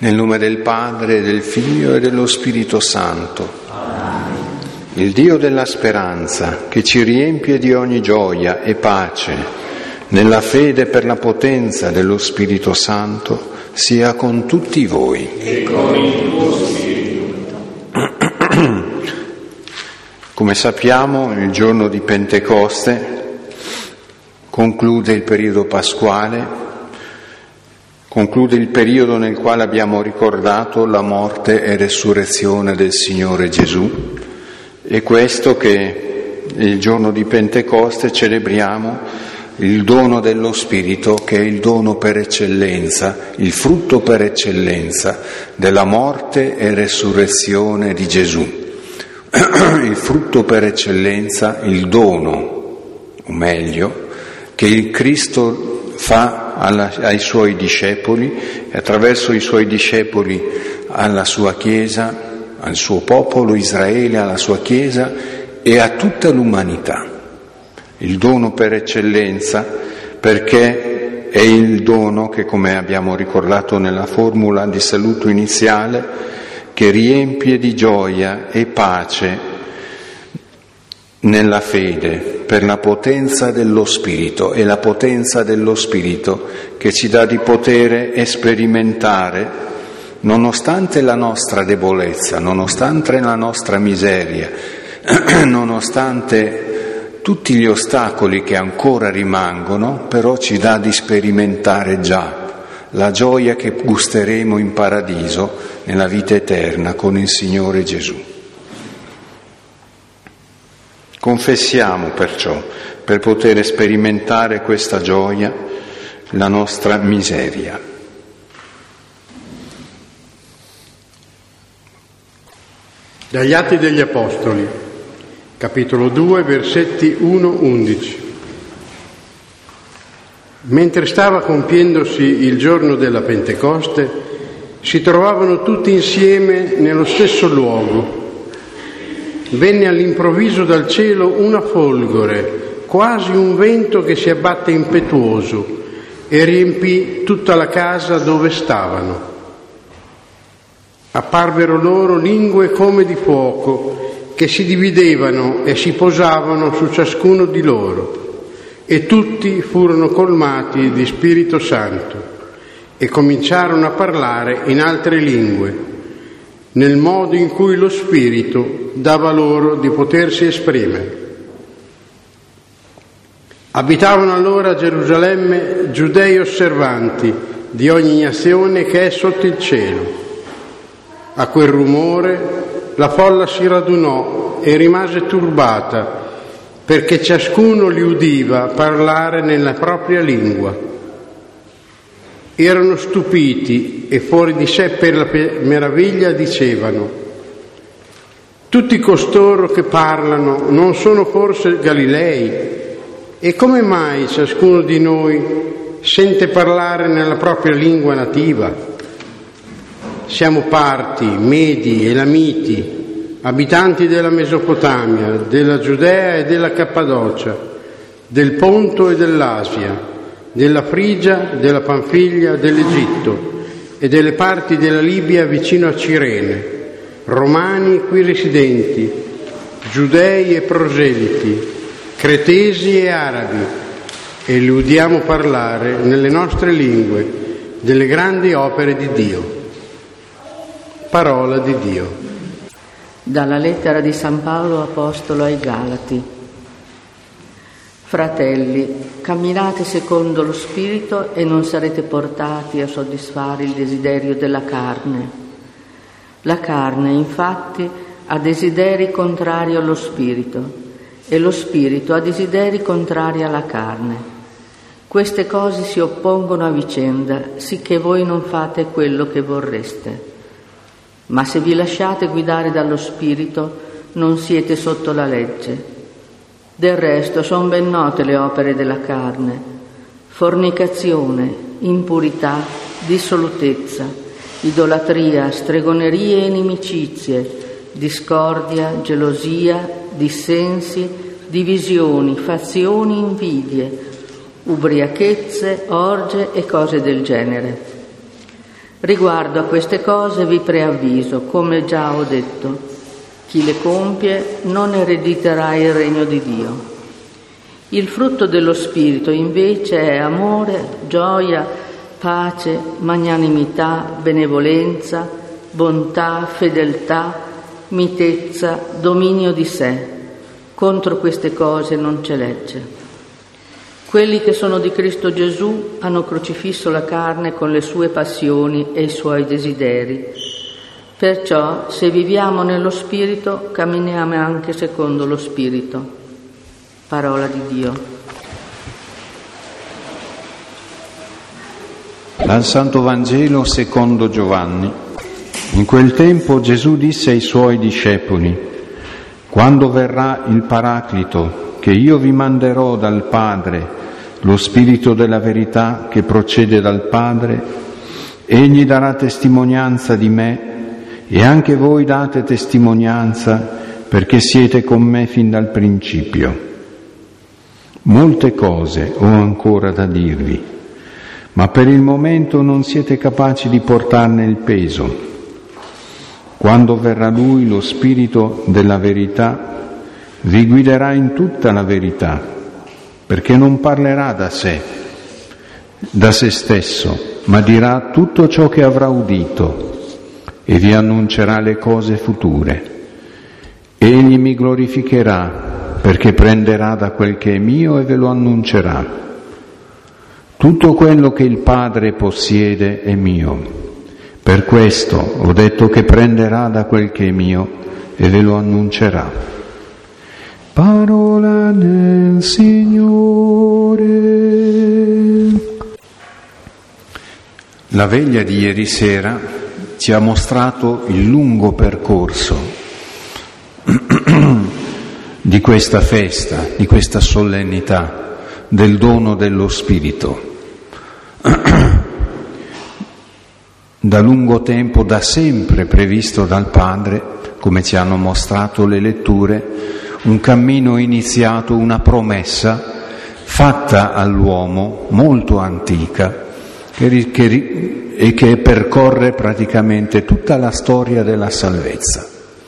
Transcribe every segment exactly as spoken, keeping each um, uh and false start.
Nel nome del Padre, del Figlio e dello Spirito Santo. Amen. Il Dio della speranza, che ci riempie di ogni gioia e pace, nella fede per la potenza dello Spirito Santo, sia con tutti voi. E con il tuo Spirito. Come sappiamo, il giorno di Pentecoste conclude il periodo pasquale, conclude il periodo nel quale abbiamo ricordato la morte e resurrezione del Signore Gesù. E questo che il giorno di Pentecoste celebriamo il dono dello Spirito, che è il dono per eccellenza, il frutto per eccellenza della morte e resurrezione di Gesù. Il frutto per eccellenza, il dono, o meglio, che il Cristo fa alla, ai suoi discepoli e attraverso i suoi discepoli alla sua Chiesa, al suo popolo Israele, alla sua Chiesa e a tutta l'umanità. Il dono per eccellenza, perché è il dono che, come abbiamo ricordato nella formula di saluto iniziale, che riempie di gioia e pace nella fede per la potenza dello Spirito, e la potenza dello Spirito che ci dà di poter sperimentare, nonostante la nostra debolezza, nonostante la nostra miseria, nonostante tutti gli ostacoli che ancora rimangono, però ci dà di sperimentare già la gioia che gusteremo in paradiso nella vita eterna con il Signore Gesù. Confessiamo perciò, per poter sperimentare questa gioia, la nostra miseria. Dagli Atti degli Apostoli, capitolo due, versetti uno undici. Mentre stava compiendosi il giorno della Pentecoste, si trovavano tutti insieme nello stesso luogo. Venne all'improvviso dal cielo una folgore, quasi un vento che si abbatte impetuoso, e riempì tutta la casa dove stavano. Apparvero loro lingue come di fuoco, che si dividevano e si posavano su ciascuno di loro, e tutti furono colmati di Spirito Santo, e cominciarono a parlare in altre lingue, nel modo in cui lo Spirito dava loro di potersi esprimere. Abitavano allora a Gerusalemme giudei osservanti di ogni nazione che è sotto il cielo. A quel rumore la folla si radunò e rimase turbata, perché ciascuno li udiva parlare nella propria lingua. Erano stupiti e fuori di sé per la meraviglia dicevano: tutti costoro che parlano non sono forse Galilei? E come mai ciascuno di noi sente parlare nella propria lingua nativa? Siamo parti, Medi, Elamiti, abitanti della Mesopotamia, della Giudea e della Cappadocia, del Ponto e dell'Asia, della Frigia, della Panfiglia, dell'Egitto e delle parti della Libia vicino a Cirene, romani qui residenti, giudei e proseliti, cretesi e arabi, e li udiamo parlare nelle nostre lingue delle grandi opere di Dio. Parola di Dio. Dalla lettera di San Paolo Apostolo ai Galati. Fratelli, camminate secondo lo Spirito e non sarete portati a soddisfare il desiderio della carne. La carne, infatti, ha desideri contrari allo Spirito, e lo Spirito ha desideri contrari alla carne. Queste cose si oppongono a vicenda, sicché voi non fate quello che vorreste. Ma se vi lasciate guidare dallo Spirito, non siete sotto la legge. Del resto sono ben note le opere della carne: fornicazione, impurità, dissolutezza, idolatria, stregonerie e inimicizie, discordia, gelosia, dissensi, divisioni, fazioni, invidie, ubriachezze, orge e cose del genere. Riguardo a queste cose vi preavviso, come già ho detto, chi le compie non erediterà il regno di Dio. Il frutto dello Spirito invece è amore, gioia, pace, magnanimità, benevolenza, bontà, fedeltà, mitezza, dominio di sé. Contro queste cose non c'è legge. Quelli che sono di Cristo Gesù hanno crocifisso la carne con le sue passioni e i suoi desideri. Perciò, se viviamo nello Spirito, camminiamo anche secondo lo Spirito. Parola di Dio. Dal Santo Vangelo secondo Giovanni. In quel tempo Gesù disse ai suoi discepoli: «Quando verrà il Paraclito, che io vi manderò dal Padre, lo Spirito della verità che procede dal Padre, egli darà testimonianza di me, e anche voi date testimonianza, perché siete con me fin dal principio. Molte cose ho ancora da dirvi, ma per il momento non siete capaci di portarne il peso. Quando verrà Lui, lo Spirito della verità, vi guiderà in tutta la verità, perché non parlerà da sé, da se stesso, ma dirà tutto ciò che avrà udito e vi annuncerà le cose future. Egli mi glorificherà, perché prenderà da quel che è mio e ve lo annuncerà. Tutto quello che il Padre possiede è mio. Per questo ho detto che prenderà da quel che è mio e ve lo annuncerà». Parola del Signore. La veglia di ieri sera ci ha mostrato il lungo percorso di questa festa, di questa solennità, del dono dello Spirito. Da lungo tempo, da sempre previsto dal Padre, come ci hanno mostrato le letture, un cammino iniziato, una promessa fatta all'uomo molto antica che, che, e che percorre praticamente tutta la storia della salvezza.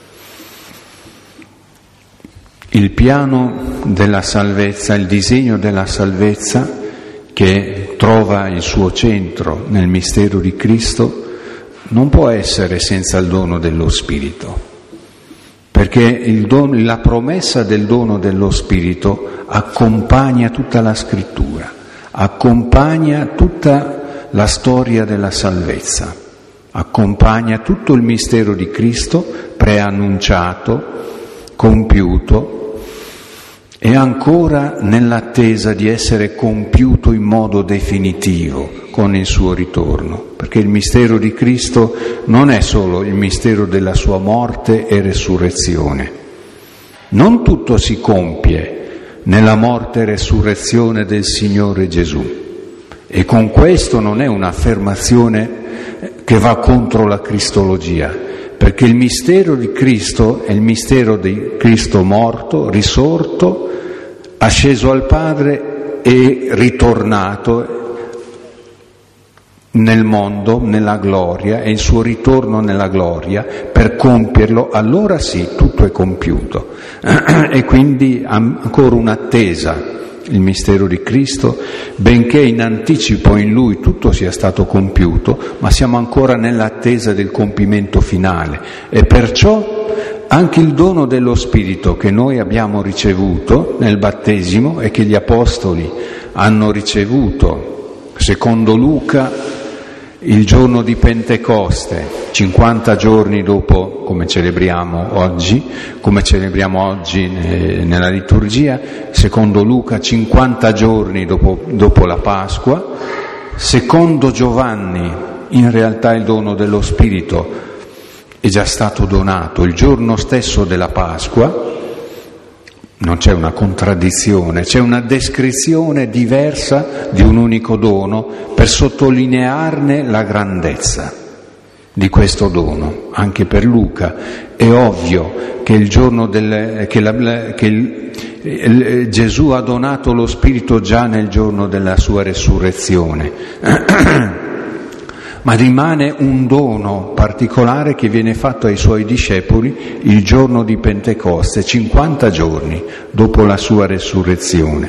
Il piano della salvezza, il disegno della salvezza, che trova il suo centro nel mistero di Cristo, non può essere senza il dono dello Spirito. Perché il dono, la promessa del dono dello Spirito accompagna tutta la Scrittura, accompagna tutta la storia della salvezza, accompagna tutto il mistero di Cristo preannunciato, compiuto e ancora nell'attesa di essere compiuto in modo definitivo con il suo ritorno, perché il mistero di Cristo non è solo il mistero della sua morte e resurrezione. Non tutto si compie nella morte e resurrezione del Signore Gesù, e con questo non è un'affermazione che va contro la cristologia, perché il mistero di Cristo è il mistero di Cristo morto, risorto, asceso al Padre e ritornato nel mondo, nella gloria, e il suo ritorno nella gloria per compierlo. Allora sì, tutto è compiuto. E quindi ancora un'attesa, il mistero di Cristo, benché in anticipo in Lui tutto sia stato compiuto, ma siamo ancora nell'attesa del compimento finale, e perciò anche il dono dello Spirito che noi abbiamo ricevuto nel battesimo e che gli Apostoli hanno ricevuto, secondo Luca, il giorno di Pentecoste, cinquanta giorni dopo, come celebriamo oggi, come celebriamo oggi nella liturgia, secondo Luca cinquanta giorni dopo, dopo la Pasqua, secondo Giovanni in realtà il dono dello Spirito è già stato donato il giorno stesso della Pasqua. Non c'è una contraddizione, c'è una descrizione diversa di un unico dono per sottolinearne la grandezza di questo dono. Anche per Luca è ovvio che il giorno del, che, la, che il, il, Gesù ha donato lo Spirito già nel giorno della sua resurrezione. ma rimane un dono particolare che viene fatto ai suoi discepoli il giorno di Pentecoste, cinquanta giorni dopo la sua resurrezione.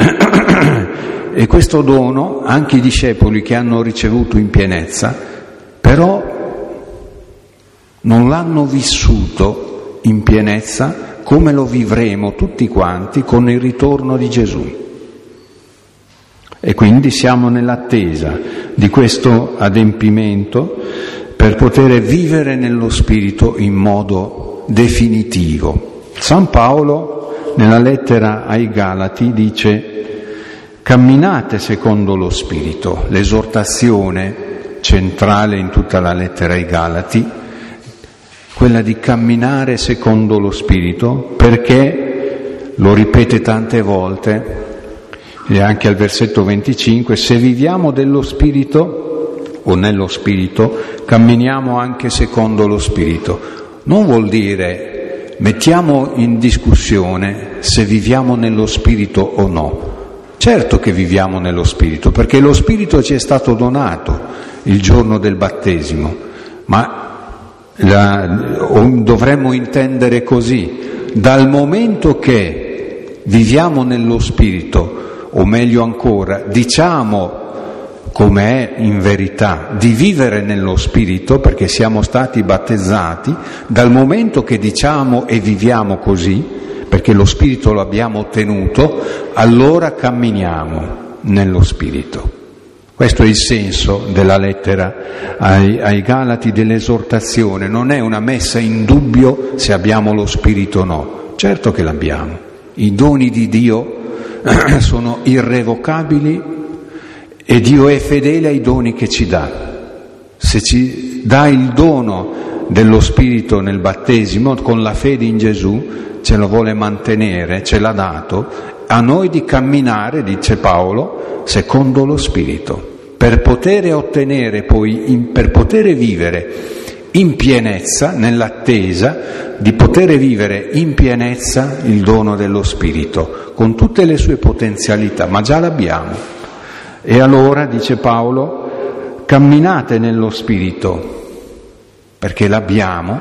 E questo dono anche i discepoli che hanno ricevuto in pienezza, però non l'hanno vissuto in pienezza come lo vivremo tutti quanti con il ritorno di Gesù. E quindi siamo nell'attesa di questo adempimento per poter vivere nello Spirito in modo definitivo. San Paolo nella lettera ai Galati dice: camminate secondo lo Spirito. L'esortazione centrale in tutta la lettera ai Galati, quella di camminare secondo lo Spirito, perché, lo ripete tante volte, e anche al versetto venticinque, se viviamo dello Spirito o nello Spirito, camminiamo anche secondo lo Spirito. Non vuol dire mettiamo in discussione se viviamo nello Spirito o no. Certo che viviamo nello Spirito, perché lo Spirito ci è stato donato il giorno del battesimo, ma la, dovremmo intendere così: dal momento che viviamo nello Spirito, o meglio ancora, diciamo come è in verità di vivere nello Spirito, perché siamo stati battezzati, dal momento che diciamo e viviamo così, perché lo Spirito lo abbiamo ottenuto, allora camminiamo nello Spirito. Questo è il senso della lettera ai, ai Galati, dell'esortazione. Non è una messa in dubbio se abbiamo lo Spirito o no. Certo che l'abbiamo. I doni di Dio sono irrevocabili e Dio è fedele ai doni che ci dà. Se ci dà il dono dello Spirito nel battesimo, con la fede in Gesù, ce lo vuole mantenere, ce l'ha dato, a noi di camminare, dice Paolo, secondo lo Spirito, per poter ottenere poi, in, per poter vivere in pienezza, nell'attesa di poter vivere in pienezza il dono dello Spirito, con tutte le sue potenzialità, ma già l'abbiamo. E allora, dice Paolo, camminate nello Spirito, perché l'abbiamo,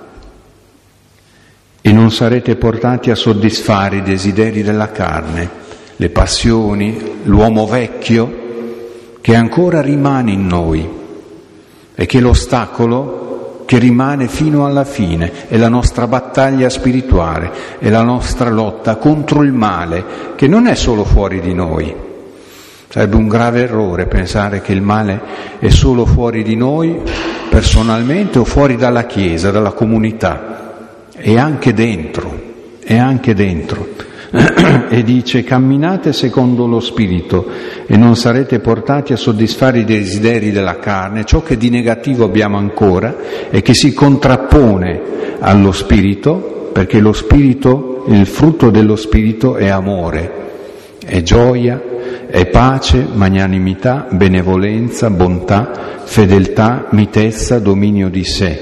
e non sarete portati a soddisfare i desideri della carne, le passioni, l'uomo vecchio che ancora rimane in noi e che è l'ostacolo che rimane fino alla fine, è la nostra battaglia spirituale, è la nostra lotta contro il male, che non è solo fuori di noi. Sarebbe un grave errore pensare che il male è solo fuori di noi, personalmente, o fuori dalla Chiesa, dalla comunità. È anche dentro, è anche dentro. E dice: camminate secondo lo Spirito e non sarete portati a soddisfare i desideri della carne, ciò che di negativo abbiamo ancora e che si contrappone allo Spirito, perché lo Spirito, il frutto dello Spirito è amore, è gioia, è pace, magnanimità, benevolenza, bontà, fedeltà, mitezza, dominio di sé.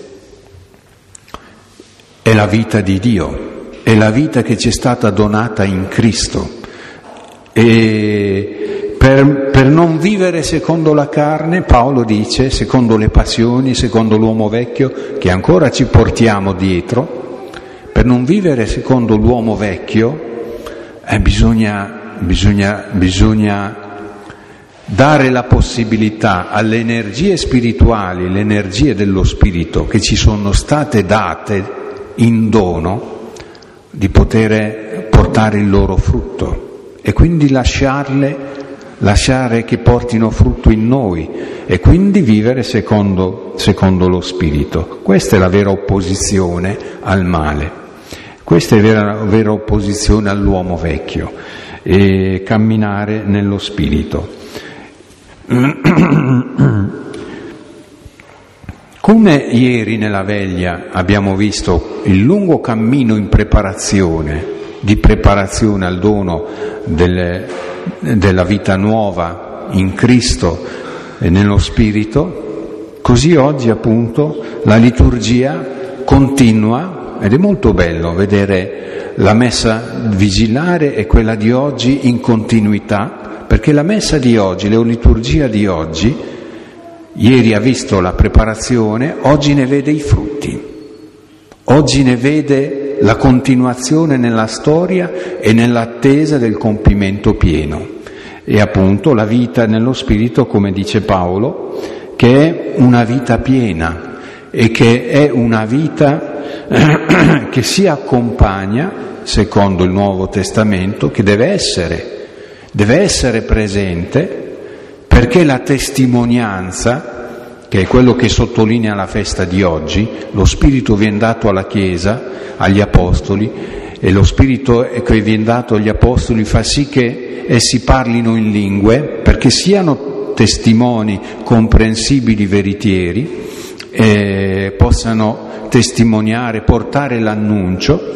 È la vita di Dio. È la vita che ci è stata donata in Cristo, e per, per non vivere secondo la carne, Paolo dice, secondo le passioni, secondo l'uomo vecchio che ancora ci portiamo dietro, per non vivere secondo l'uomo vecchio eh, bisogna, bisogna, bisogna dare la possibilità alle energie spirituali, le energie dello Spirito che ci sono state date in dono, di poter portare il loro frutto e quindi lasciarle, lasciare che portino frutto in noi e quindi vivere secondo, secondo lo Spirito. Questa è la vera opposizione al male, questa è la vera, vera opposizione all'uomo vecchio, e camminare nello Spirito. Come ieri nella veglia abbiamo visto il lungo cammino in preparazione, di preparazione al dono delle, della vita nuova in Cristo e nello Spirito, così oggi appunto la liturgia continua, ed è molto bello vedere la messa vigilare e quella di oggi in continuità, perché la messa di oggi, la liturgia di oggi, ieri ha visto la preparazione, oggi ne vede i frutti, oggi ne vede la continuazione nella storia e nell'attesa del compimento pieno. E appunto la vita nello Spirito, come dice Paolo, che è una vita piena e che è una vita che si accompagna, secondo il Nuovo Testamento, che deve essere, deve essere presente, perché la testimonianza, che è quello che sottolinea la festa di oggi, lo Spirito viene dato alla Chiesa, agli Apostoli, e lo Spirito che viene dato agli Apostoli fa sì che essi parlino in lingue, perché siano testimoni comprensibili, veritieri, e possano testimoniare, portare l'annuncio,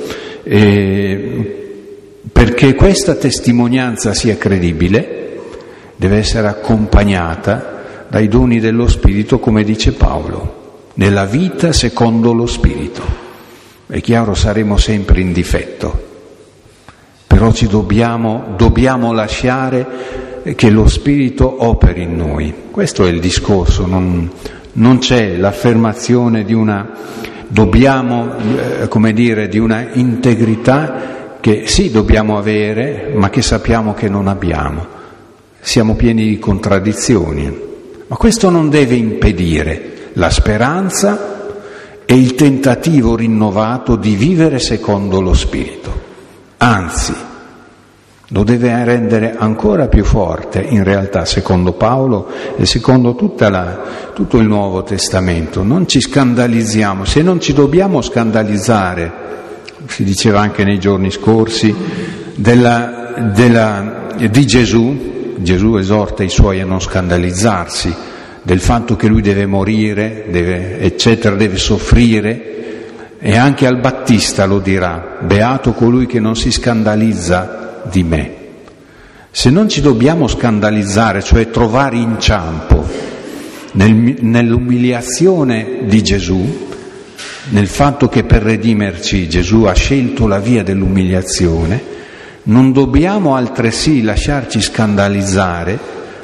e perché questa testimonianza sia credibile deve essere accompagnata dai doni dello Spirito, come dice Paolo, nella vita secondo lo Spirito. È chiaro, saremo sempre in difetto, però ci dobbiamo, dobbiamo lasciare che lo Spirito operi in noi. Questo è il discorso, non, non c'è l'affermazione di una, dobbiamo, eh, come dire, di una integrità che sì dobbiamo avere, ma che sappiamo che non abbiamo. Siamo pieni di contraddizioni, ma questo non deve impedire la speranza e il tentativo rinnovato di vivere secondo lo Spirito. Anzi, lo deve rendere ancora più forte, in realtà, secondo Paolo e secondo tutta la, tutto il Nuovo Testamento. Non ci scandalizziamo, se non ci dobbiamo scandalizzare, si diceva anche nei giorni scorsi, della, della, di Gesù. Gesù esorta i suoi a non scandalizzarsi del fatto che lui deve morire, deve, eccetera, deve soffrire, e anche al Battista lo dirà: beato colui che non si scandalizza di me. Se non ci dobbiamo scandalizzare, cioè trovare inciampo nel, nell'umiliazione di Gesù, nel fatto che per redimerci Gesù ha scelto la via dell'umiliazione, non dobbiamo altresì lasciarci scandalizzare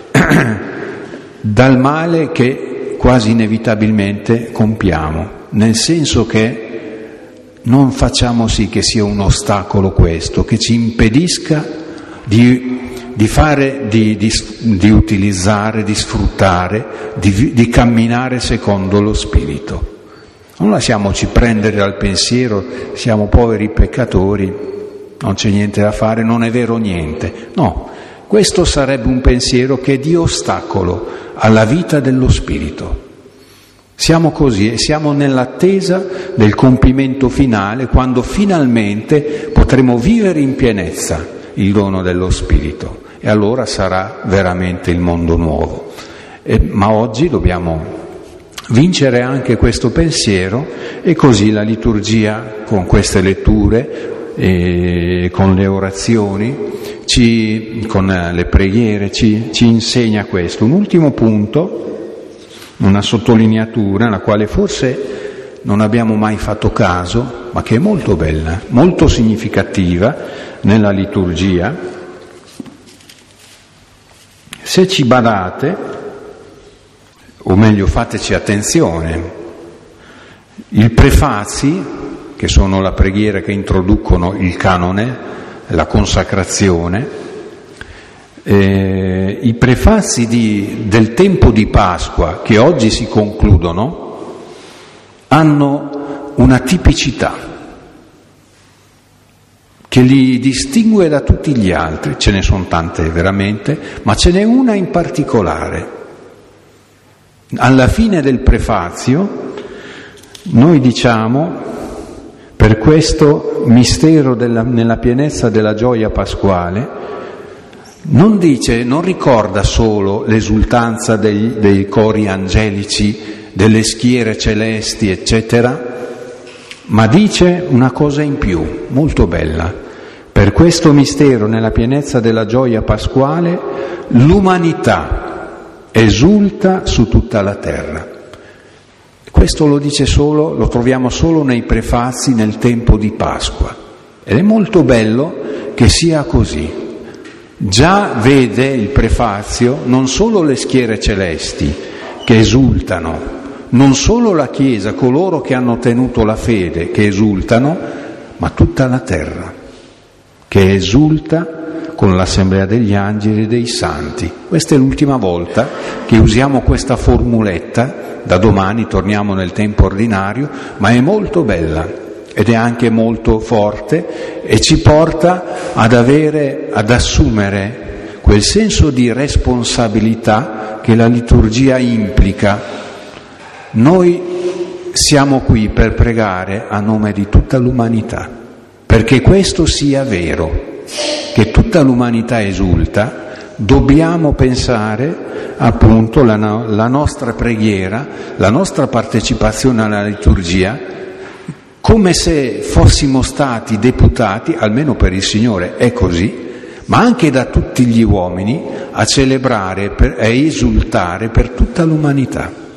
dal male che quasi inevitabilmente compiamo, nel senso che non facciamo sì che sia un ostacolo questo, che ci impedisca di, di fare, di, di, di utilizzare, di sfruttare, di, di camminare secondo lo Spirito. Non lasciamoci prendere dal pensiero, siamo poveri peccatori, non c'è niente da fare, non è vero niente. No, questo sarebbe un pensiero che è di ostacolo alla vita dello Spirito. Siamo così e siamo nell'attesa del compimento finale, quando finalmente potremo vivere in pienezza il dono dello Spirito, e allora sarà veramente il mondo nuovo. E, ma oggi dobbiamo vincere anche questo pensiero, e così la liturgia, con queste letture e con le orazioni, ci, con le preghiere, ci, ci insegna questo. Un ultimo punto, una sottolineatura, la quale forse non abbiamo mai fatto caso, ma che è molto bella, molto significativa nella liturgia. Se ci badate, o meglio fateci attenzione, il prefazi, che sono la preghiera che introducono il canone, la consacrazione, eh, i prefazi di, del tempo di Pasqua, che oggi si concludono, hanno una tipicità che li distingue da tutti gli altri. Ce ne sono tante veramente, ma ce n'è una in particolare. Alla fine del prefazio noi diciamo: per questo mistero della, nella pienezza della gioia pasquale, non dice, non ricorda solo l'esultanza dei, dei cori angelici, delle schiere celesti, eccetera, ma dice una cosa in più, molto bella. Per questo mistero nella pienezza della gioia pasquale, l'umanità esulta su tutta la terra. Questo lo dice solo, lo troviamo solo nei prefazi nel tempo di Pasqua, ed è molto bello che sia così. Già vede il prefazio non solo le schiere celesti che esultano, non solo la Chiesa, coloro che hanno tenuto la fede, che esultano, ma tutta la terra, che esulta con l'assemblea degli angeli e dei santi. Questa è l'ultima volta che usiamo questa formuletta, da domani torniamo nel tempo ordinario, ma è molto bella ed è anche molto forte e ci porta ad avere, ad assumere quel senso di responsabilità che la liturgia implica. Noi siamo qui per pregare a nome di tutta l'umanità, perché questo sia vero, che tutta l'umanità esulta. Dobbiamo pensare appunto la, la nostra preghiera, la nostra partecipazione alla liturgia, come se fossimo stati deputati, almeno per il Signore è così, ma anche da tutti gli uomini, a celebrare e esultare per tutta l'umanità.